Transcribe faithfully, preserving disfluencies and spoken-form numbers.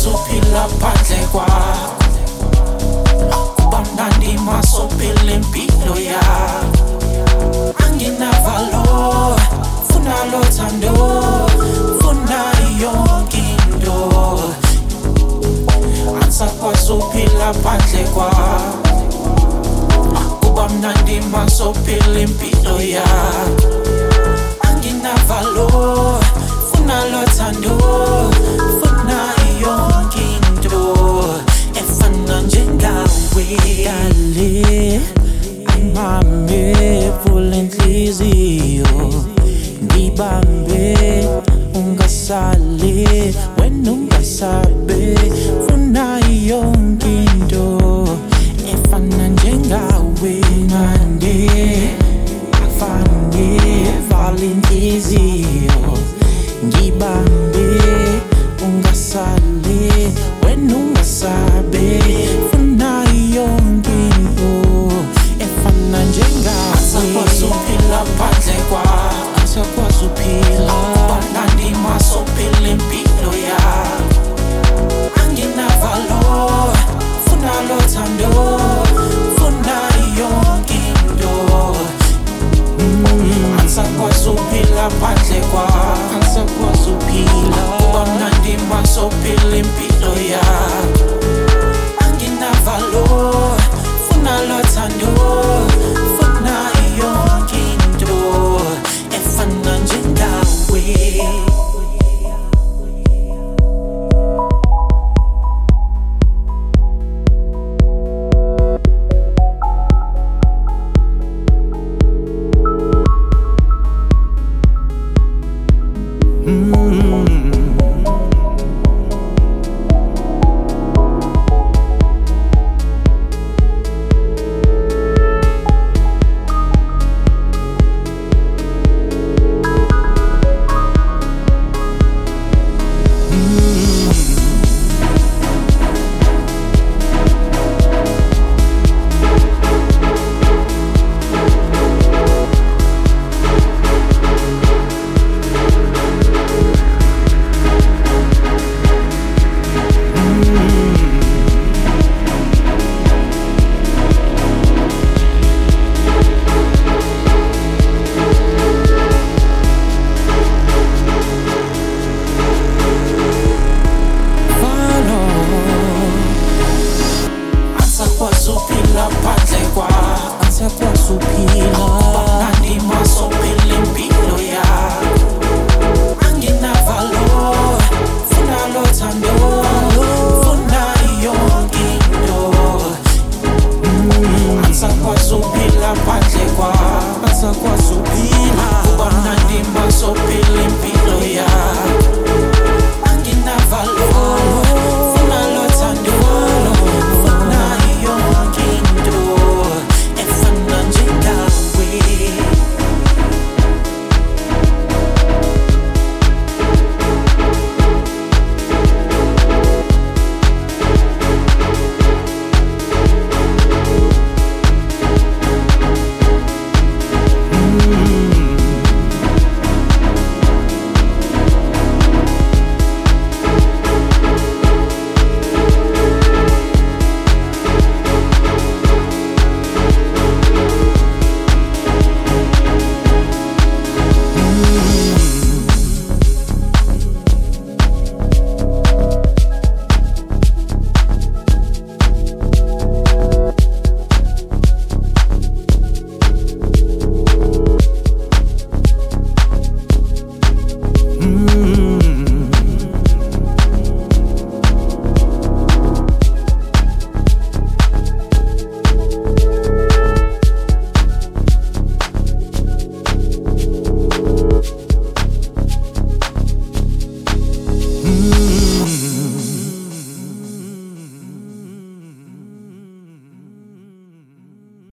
Angisakwazi uphila phandle kwakho. Akuba mnandi masophila impilo yakho. Anginavalo, funa lo thando, funa yonke into. Angisakwazi uphila phandle kwakho. Akuba mnandi masophila impilo yakho. Anginavalo, funa lo thando, funa yonke into efana njengawe. Dale, ayimame vula inhliziyo, ngibambe ungasale wena ungasabe. Funa yonke into efana njengawe. Nande afane vala inhliziyo, ngibambe ungasale wena ungasabe. Funa yonke into efana njengawe. Angisakwazi uphila phandle kwakho. Angisakwazi uphila. Akuba mnandi masophila impilo yakho. Anginavalo, funa lo thando, funa yonke into. Angisakwazi uphila phandle kwakho. Angisakwazi uphila. Akuba mnandi masophila impilo yakho.